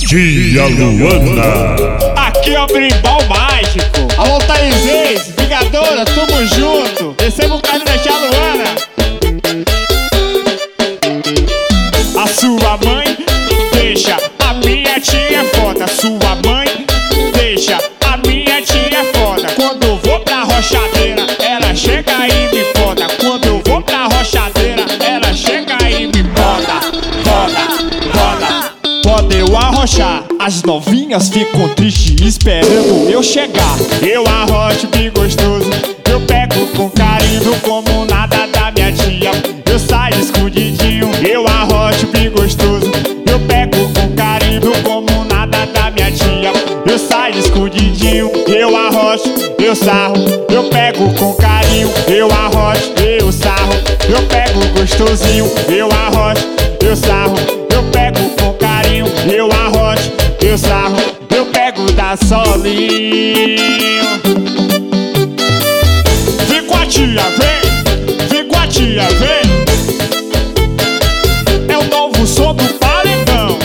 Tia Luana. Aqui é o Brimbal Mágico. Alô, Thaís, Vingadora, tamo junto. Receba o carro da Tia Luana. A sua mãe deixa a minha tia foda. Sua mãe deixa a minha tia foda. Quando eu vou pra rochadeira, ela chega e me foda. Quando eu vou pra rochadeira, ela chega e me foda. Pode eu arrochar, as novinhas ficam tristes esperando eu chegar. Eu arrocho bem gostoso, eu pego com carinho como nada da minha tia. Eu saio escondidinho, eu arrocho bem gostoso, eu pego com carinho como nada da minha tia. Eu saio escondidinho, eu arrocho, eu sarro, eu pego com carinho, eu arrocho, eu sarro, eu pego gostosinho, eu arrocho, eu sarro, eu pego com carinho, eu arrocho, eu sarro, eu pego da solinho. Vem com a tia, vem com a tia, vem. É o novo som do paredão.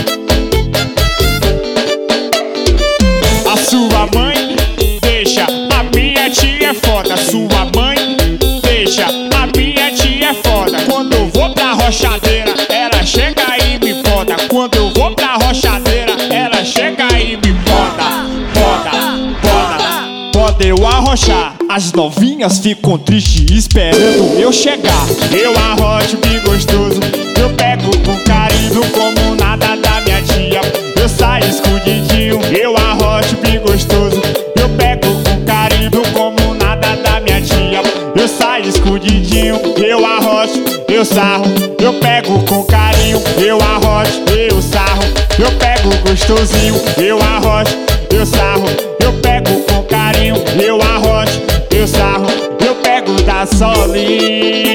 A sua mãe deixa a minha tia foda. Sua mãe deixa a minha tia foda. Quando eu vou pra rochadeira, ela chega e me foda. Quando eu vou pra rochadeira, ela chega e me foda. Pode eu arrochar, as novinhas ficam tristes esperando eu chegar. Eu arrocho bem gostoso, eu pego com carinho como nada da minha tia. Eu saio escondidinho, eu arrocho bem gostoso, eu pego com carinho como nada da minha tia. Eu saio escondidinho, eu arrocho, eu sarro, eu pego com carinho, eu arrocho, eu sarro, eu pego gostosinho, eu arrocho, eu sarro, eu pego com carinho, eu arrocho, eu sarro, eu pego da solinha.